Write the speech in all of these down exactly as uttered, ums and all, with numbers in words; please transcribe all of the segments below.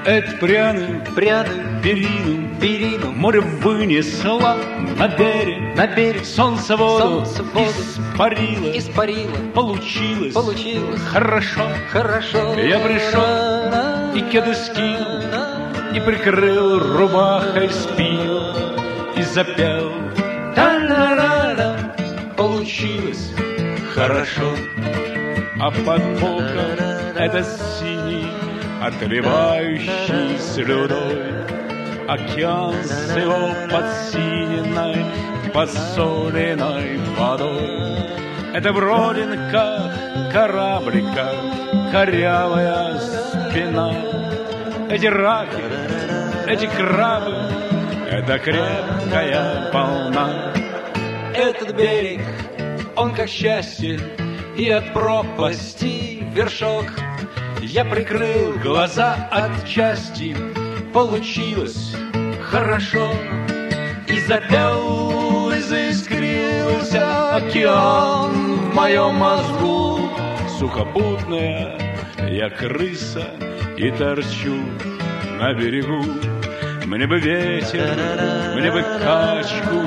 Это пряную, пряную перину, перину море вынесло на берег, на берег, солнце воду, солнце воду испарило, испарило. Получилось, Получилось хорошо. хорошо. Я пришел и кеды скинул, и прикрыл рубахой спину, и запел. Та-ра-ра-ра. Получилось хорошо. А под боком это синий, отливающий слюдой океан с его подсиненной, подсоленной водой. Это вроде как кораблика корявая спина. Эти раки, эти крабы, это крепкая волна. Этот берег, он как счастье, и от пропасти вершок. Я прикрыл глаза отчасти, получилось хорошо. И запел, и заискрился океан в моем мозгу. Сухопутная я крыса и торчу на берегу. Мне бы ветер, мне бы качку,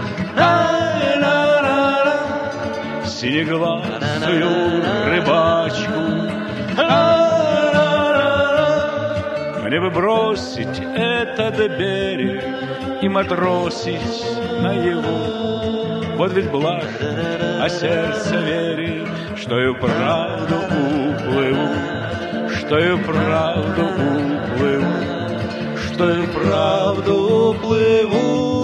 синеглазую рыбачку. Мне бы бросить этот берег и матросить на его. Вот ведь блажь, а сердце верит, что и вправду уплыву, что и вправду уплыву, что и вправду уплыву.